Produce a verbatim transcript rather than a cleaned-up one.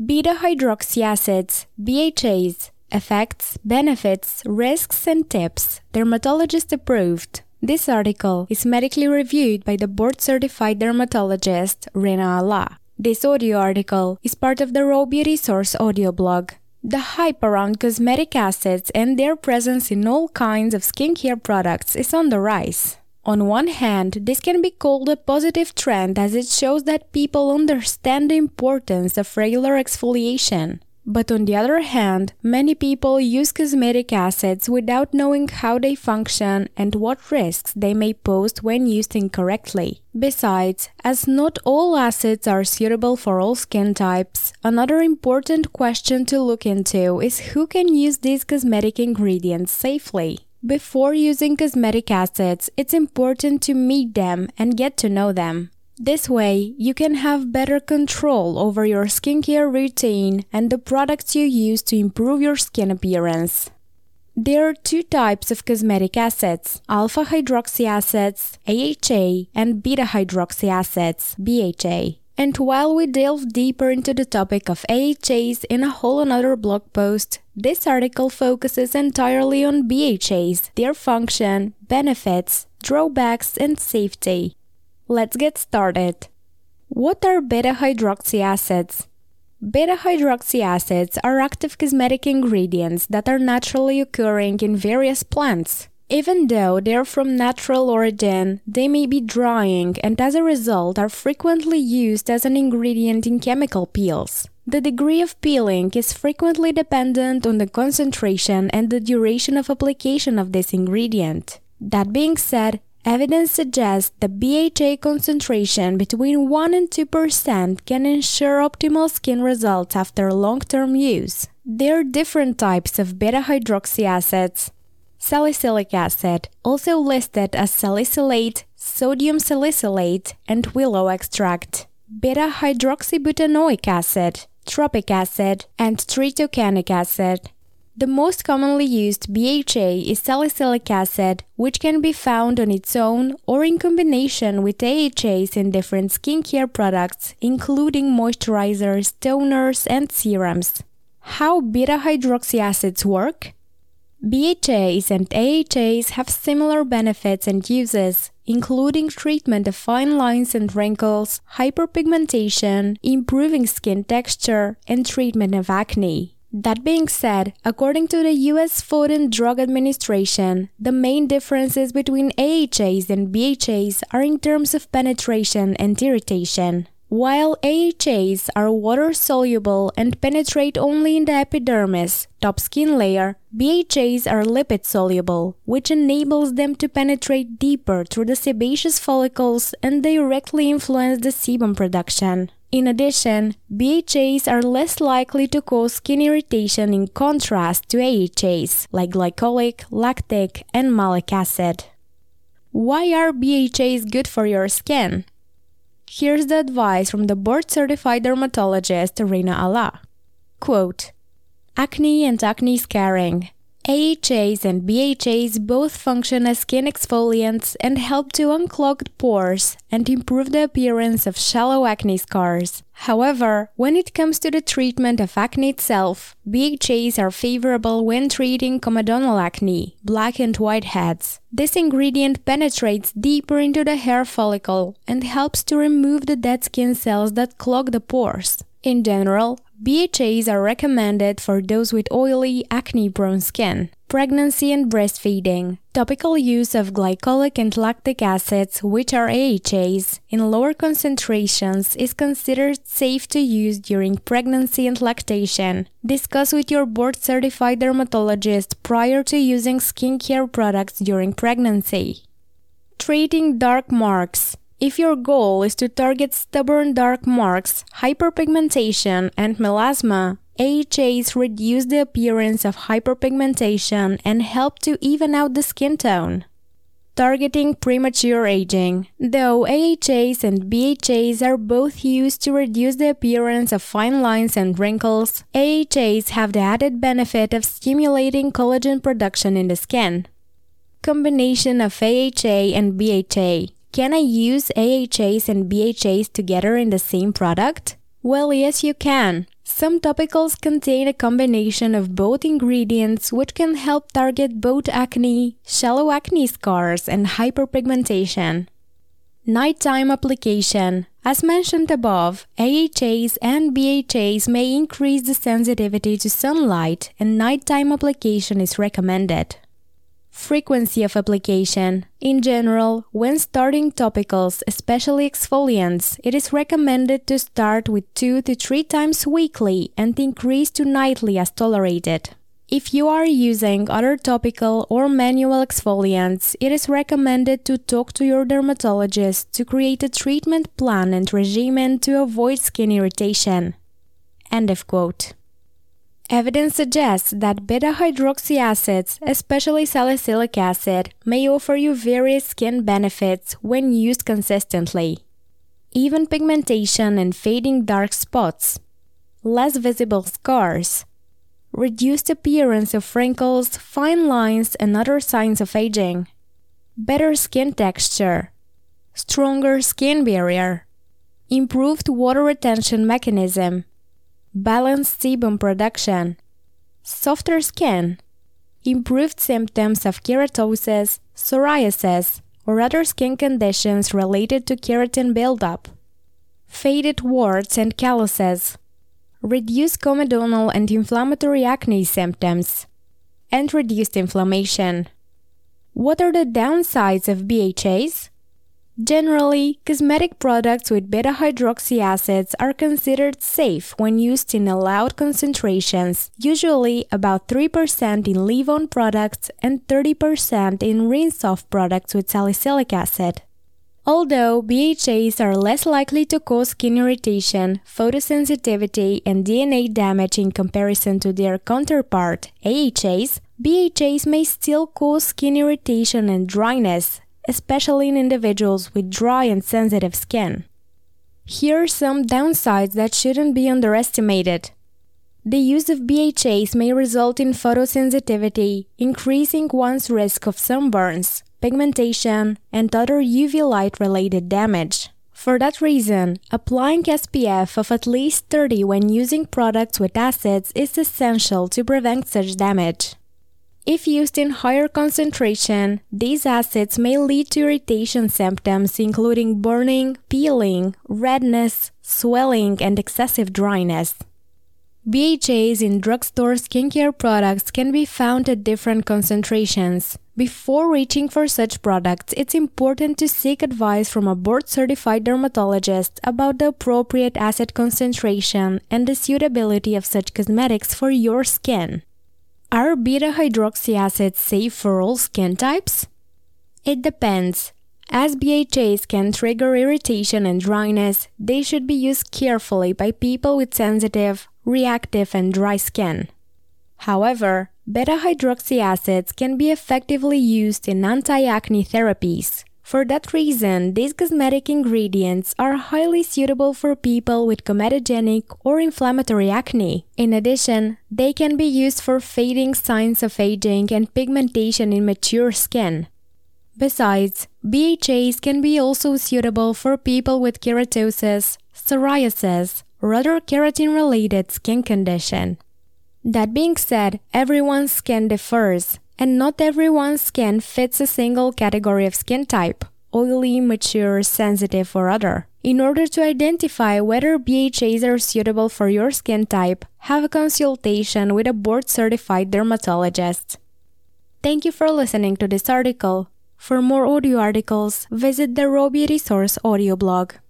Beta-hydroxy acids, B H As, effects, benefits, risks, and tips, dermatologist approved. This article is medically reviewed by the board-certified dermatologist Rina Allah. This audio article is part of the Raw Beauty Source audio blog. The hype around cosmetic acids and their presence in all kinds of skincare products is on the rise. On one hand, this can be called a positive trend as it shows that people understand the importance of regular exfoliation. But on the other hand, many people use cosmetic acids without knowing how they function and what risks they may pose when used incorrectly. Besides, as not all acids are suitable for all skin types, another important question to look into is who can use these cosmetic ingredients safely. Before using cosmetic acids, it's important to meet them and get to know them. This way, you can have better control over your skincare routine and the products you use to improve your skin appearance. There are two types of cosmetic acids: alpha-hydroxy acids, A H A, and beta-hydroxy acids, B H A. And while we delve deeper into the topic of A H As in a whole another blog post, this article focuses entirely on B H As, their function, benefits, drawbacks, and safety. Let's get started. What are beta-hydroxy acids? Beta-hydroxy acids are active cosmetic ingredients that are naturally occurring in various plants. Even though they are from natural origin, they may be drying and as a result are frequently used as an ingredient in chemical peels. The degree of peeling is frequently dependent on the concentration and the duration of application of this ingredient. That being said, evidence suggests the B H A concentration between one and two percent can ensure optimal skin results after long-term use. There are different types of beta-hydroxy acids. Salicylic acid, also listed as salicylate, sodium salicylate, and willow extract. Beta-hydroxybutanoic acid, tropic acid, and tritocanic acid. The most commonly used B H A is salicylic acid, which can be found on its own or in combination with A H As in different skincare products, including moisturizers, toners, and serums. How beta-hydroxy acids work? B H As and A H As have similar benefits and uses, including treatment of fine lines and wrinkles, hyperpigmentation, improving skin texture, and treatment of acne. That being said, according to the U S Food and Drug Administration, the main differences between A H As and B H As are in terms of penetration and irritation. While A H As are water-soluble and penetrate only in the epidermis, top skin layer, B H As are lipid-soluble, which enables them to penetrate deeper through the sebaceous follicles and directly influence the sebum production. In addition, B H As are less likely to cause skin irritation in contrast to A H As, like glycolic, lactic, and malic acid. Why are B H As good for your skin? Here's the advice from the board-certified dermatologist Rina Allah. Quote, acne and acne scarring. A H As and B H As both function as skin exfoliants and help to unclog pores and improve the appearance of shallow acne scars. However, when it comes to the treatment of acne itself, B H As are favorable when treating comedonal acne, black and white heads. This ingredient penetrates deeper into the hair follicle and helps to remove the dead skin cells that clog the pores. In general, B H As are recommended for those with oily, acne-prone skin. Pregnancy and breastfeeding. Topical use of glycolic and lactic acids, which are A H As, in lower concentrations is considered safe to use during pregnancy and lactation. Discuss with your board-certified dermatologist prior to using skincare products during pregnancy. Treating dark marks. If your goal is to target stubborn dark marks, hyperpigmentation, and melasma, A H As reduce the appearance of hyperpigmentation and help to even out the skin tone. Targeting premature aging. Though A H As and B H As are both used to reduce the appearance of fine lines and wrinkles, A H As have the added benefit of stimulating collagen production in the skin. Combination of A H A and B H A. Can I use A H As and B H As together in the same product? Well, yes, you can. Some topicals contain a combination of both ingredients which can help target both acne, shallow acne scars, and hyperpigmentation. Nighttime application. As mentioned above, A H As and B H As may increase the sensitivity to sunlight, and nighttime application is recommended. Frequency of application. In general, when starting topicals, especially exfoliants, it is recommended to start with two to three times weekly and increase to nightly as tolerated. If you are using other topical or manual exfoliants, it is recommended to talk to your dermatologist to create a treatment plan and regimen to avoid skin irritation. End of quote. Evidence suggests that beta-hydroxy acids, especially salicylic acid, may offer you various skin benefits when used consistently. Even pigmentation and fading dark spots, less visible scars, reduced appearance of wrinkles, fine lines, and other signs of aging, better skin texture, stronger skin barrier, improved water retention mechanism, balanced sebum production, softer skin, improved symptoms of keratosis, psoriasis, or other skin conditions related to keratin buildup, faded warts and calluses, reduced comedonal and inflammatory acne symptoms, and reduced inflammation. What are the downsides of B H As? Generally, cosmetic products with beta-hydroxy acids are considered safe when used in allowed concentrations, usually about three percent in leave-on products and thirty percent in rinse-off products with salicylic acid. Although B H As are less likely to cause skin irritation, photosensitivity, and D N A damage in comparison to their counterpart, A H As, B H As may still cause skin irritation and dryness, especially in individuals with dry and sensitive skin. Here are some downsides that shouldn't be underestimated. The use of B H As may result in photosensitivity, increasing one's risk of sunburns, pigmentation, and other U V light-related damage. For that reason, applying S P F of at least thirty when using products with acids is essential to prevent such damage. If used in higher concentration, these acids may lead to irritation symptoms including burning, peeling, redness, swelling, and excessive dryness. B H As in drugstore skincare products can be found at different concentrations. Before reaching for such products, it's important to seek advice from a board-certified dermatologist about the appropriate acid concentration and the suitability of such cosmetics for your skin. Are beta-hydroxy acids safe for all skin types? It depends. As B H As can trigger irritation and dryness, they should be used carefully by people with sensitive, reactive, and dry skin. However, beta-hydroxy acids can be effectively used in anti-acne therapies. For that reason, these cosmetic ingredients are highly suitable for people with comedogenic or inflammatory acne. In addition, they can be used for fading signs of aging and pigmentation in mature skin. Besides, B H As can be also suitable for people with keratosis, psoriasis, or other keratin-related skin condition. That being said, everyone's skin differs, and not everyone's skin fits a single category of skin type, oily, mature, sensitive, or other. In order to identify whether B H As are suitable for your skin type, have a consultation with a board-certified dermatologist. Thank you for listening to this article. For more audio articles, visit the Raw Beauty Source audio blog.